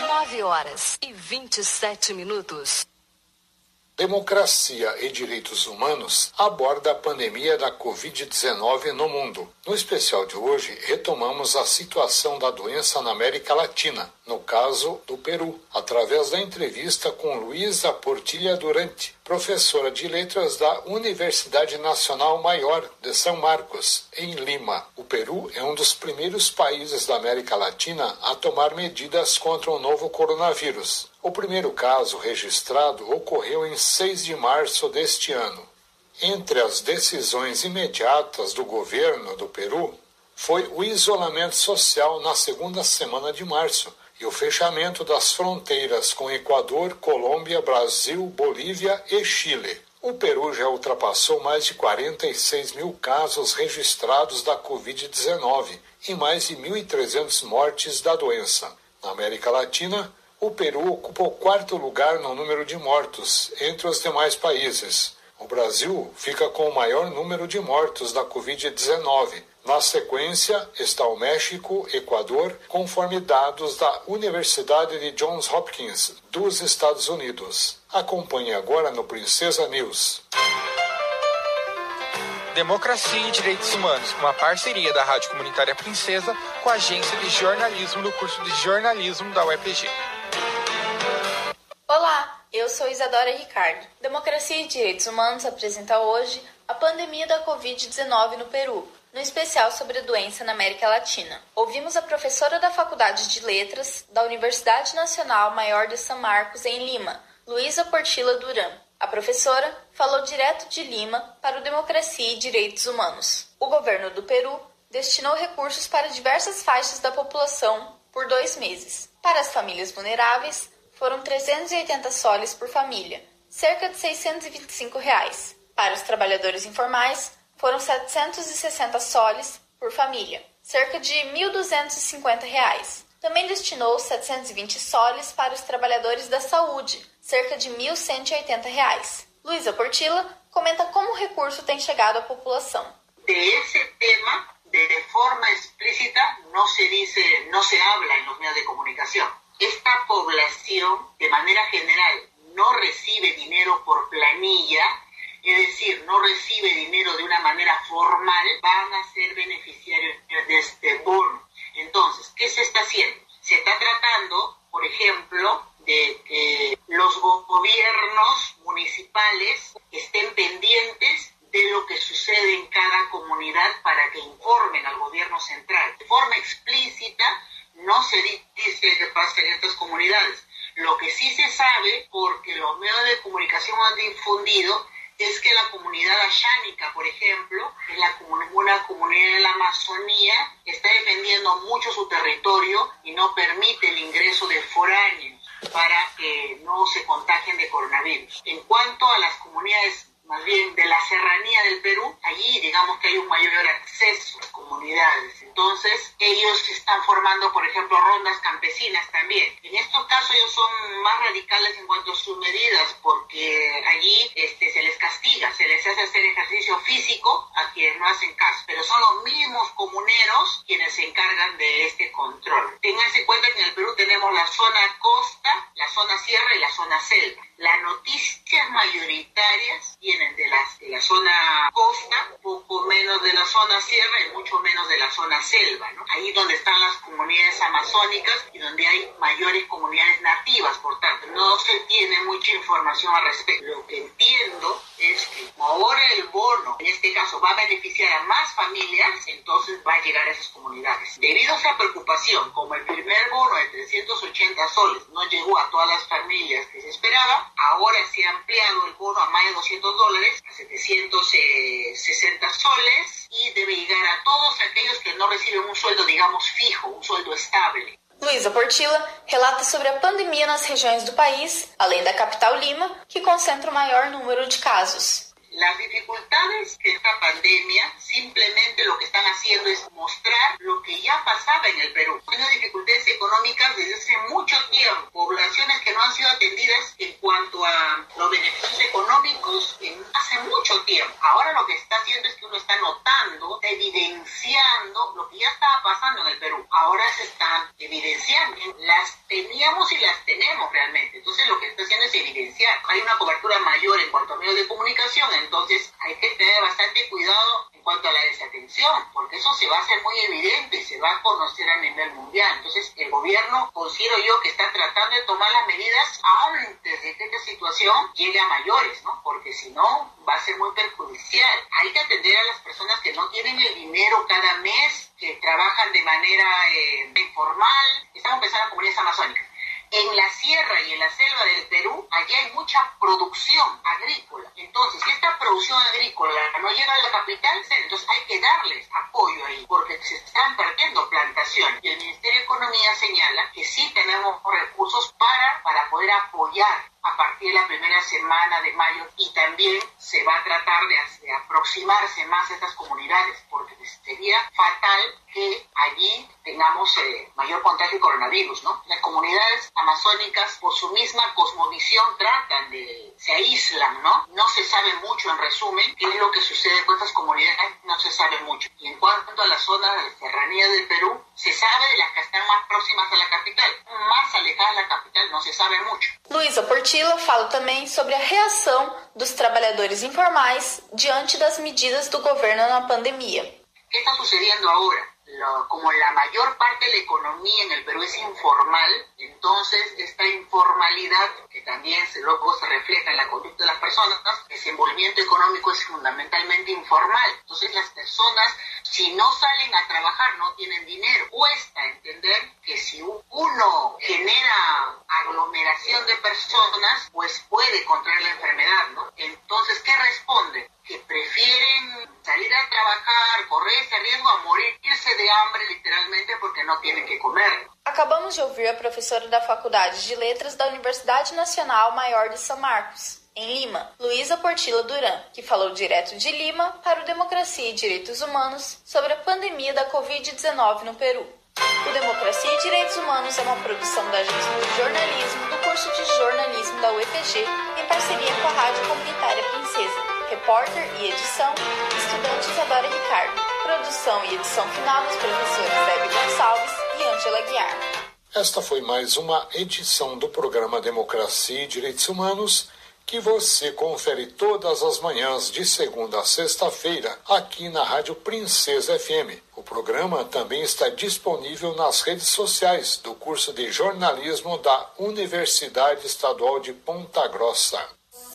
9h27. Democracia e Direitos Humanos aborda a pandemia da Covid-19 no mundo. No especial de hoje, retomamos a situação da doença na América Latina, no caso do Peru, através da entrevista com Luísa Portilla Durante, professora de letras da Universidade Nacional Maior de São Marcos, em Lima. O Peru é um dos primeiros países da América Latina a tomar medidas contra o novo coronavírus. O primeiro caso registrado ocorreu em 6 de março deste ano. Entre as decisões imediatas do governo do Peru foi o isolamento social na segunda semana de março e o fechamento das fronteiras com Equador, Colômbia, Brasil, Bolívia e Chile. O Peru já ultrapassou mais de 46 mil casos registrados da Covid-19 e mais de 1.300 mortes da doença. Na América Latina, o Peru ocupa o quarto lugar no número de mortos entre os demais países. O Brasil fica com o maior número de mortos da Covid-19. Na sequência está o México, Equador, conforme dados da Universidade de Johns Hopkins, dos Estados Unidos. Acompanhe agora no Princesa News. Democracia e Direitos Humanos, uma parceria da Rádio Comunitária Princesa com a Agência de Jornalismo do curso de Jornalismo da UEPG. Olá, eu sou Isadora Ricardo. Democracia e Direitos Humanos apresenta hoje a pandemia da Covid-19 no Peru, no especial sobre a doença na América Latina. Ouvimos a professora da Faculdade de Letras da Universidade Nacional Maior de São Marcos, em Lima, Luísa Portilla Duran. A professora falou direto de Lima para o Democracia e Direitos Humanos. O governo do Peru destinou recursos para diversas faixas da população por 2 meses. Para as famílias vulneráveis, foram 380 soles por família, cerca de R$625. Para os trabalhadores informais, foram 760 soles por família, cerca de R$1.250. Também destinou 720 soles para os trabalhadores da saúde, cerca de R$1.180. Luísa Portilla comenta como o recurso tem chegado à população. De esse tema, de forma explícita, no se habla en los medios de comunicación. Esta población, de manera general, no recibe dinero por planilla, es decir, no recibe dinero de una manera formal, van a ser beneficiarios de este bono. Entonces, ¿qué se está haciendo? Se está tratando, por ejemplo, de que los gobiernos municipales estén pendientes de lo que sucede en cada comunidad para que informen al gobierno central. De forma explícita, no se dice qué pasa en estas comunidades. Lo que sí se sabe, porque los medios de comunicación han difundido, es que la comunidad ayánica, por ejemplo, es una comunidad de la Amazonía, está defendiendo mucho su territorio y no permite el ingreso de foráneos para que no se contagien de coronavirus. En cuanto a las comunidades más bien de la serranía del Perú, allí digamos que hay un mayor acceso a las comunidades. Entonces, ellos están formando, por ejemplo, rondas campesinas también. En estos casos ellos son más radicales en cuanto a sus medidas, porque allí se les castiga, se les hace hacer ejercicio físico a quienes no hacen caso. Pero son los mismos comuneros quienes se encargan de este control. Ténganse en cuenta que en el Perú tenemos la zona costa, la zona sierra y la zona selva. Las noticias mayoritarias vienen de la zona costa, poco menos de la zona sierra y mucho menos de la zona selva, ¿no? Ahí donde están las comunidades amazónicas y donde hay mayores comunidades nativas, por tanto, no se tiene mucha información al respecto. Lo que entiendo es que como ahora el bono, en este caso, va a beneficiar a más familias, entonces va a llegar a esas comunidades. Debido a esa preocupación, como el primer bono de 380 soles no llegó a todas las familias que se esperaba, ahora se ha ampliado el bono a más de $200, a 760 soles, y debe llegar a todos aquellos que no reciben un sueldo, digamos, fijo, un sueldo estable. Luísa Portilla relata sobre a pandemia nas regiões do país, além da capital Lima, que concentra o maior número de casos. Las dificultades de esta pandemia simplemente lo que están haciendo es mostrar lo que ya pasaba en el Perú. Hay dificultades económicas desde hace mucho tiempo, poblaciones que no han sido atendidas en cuanto a los beneficios económicos hace mucho mucho tiempo. Ahora lo que está haciendo es que uno está notando, evidenciando lo que ya estaba pasando en el Perú. Ahora se están evidenciando. Las teníamos y las tenemos realmente. Entonces lo que está haciendo es evidenciar. Hay una cobertura mayor en cuanto a medios de comunicación, entonces hay que tener bastante cuidado en cuanto a la desatención, porque eso se va a hacer muy evidente y se va a conocer a nivel mundial. Entonces el gobierno, considero yo, que está tratando de tomar las medidas antes de que esta situación llegue a mayores, ¿no? Porque si no, va a ser muy perjudicial. Hay que atender a las personas que no tienen el dinero cada mes, que trabajan de manera informal. Estamos pensando en comunidades amazónicas. En la sierra y en la selva del Perú, allá hay mucha producción agrícola. Entonces, si esta producción agrícola no llega a la capital, entonces hay que darles apoyo ahí, porque se están perdiendo plantaciones. Y el Ministerio de Economía señala que sí tenemos recursos para poder apoyar a partir de la primera semana de mayo, y también se va a tratar de aproximarse más a estas comunidades, porque sería fatal que allí tengamos mayor contagio de coronavirus, ¿no? Las comunidades amazónicas, por su misma cosmovisión, se aíslan, ¿no? No se sabe mucho, en resumen, qué es lo que sucede con estas comunidades, no se sabe mucho. Y en cuanto a las zonas de la serranía del Perú, se sabe de las que están más próximas a la capital. Más alejadas de la capital no se sabe mucho. Luísa Portilla fala também sobre a reação dos trabalhadores informais diante das medidas do governo na pandemia. ¿Qué está sucediendo ahora? Como la mayor parte de la economía en el Perú es informal, entonces esta informalidad, que también luego se refleja en la conducta de las personas, el desenvolvimiento económico es fundamentalmente informal. Entonces las personas, si no salen a trabajar, no tienen dinero. Cuesta entender que si uno genera aglomeración de personas, pues puede contraer la enfermedad, ¿no? Entonces, ¿qué responde? Que prefieren salir a trabajar, correr ese riesgo a morirse de hambre, literalmente, porque no tienen que comer. Acabamos de ouvir a professora da Faculdade de Letras da Universidade Nacional Maior de São Marcos, em Lima, Luísa Portilla Duran, que falou direto de Lima para o Democracia e Direitos Humanos sobre a pandemia da Covid-19 no Peru. O Democracia e Direitos Humanos é uma produção da Agência de Jornalismo do curso de Jornalismo da UFG, em parceria com a Rádio Comunitária Princesa. Repórter e edição, estudante Isadora Ricardo. Produção e edição final dos professores Debbie Gonçalves e Ângela Guiar. Esta foi mais uma edição do programa Democracia e Direitos Humanos, que você confere todas as manhãs de segunda a sexta-feira aqui na Rádio Princesa FM. O programa também está disponível nas redes sociais do curso de jornalismo da Universidade Estadual de Ponta Grossa.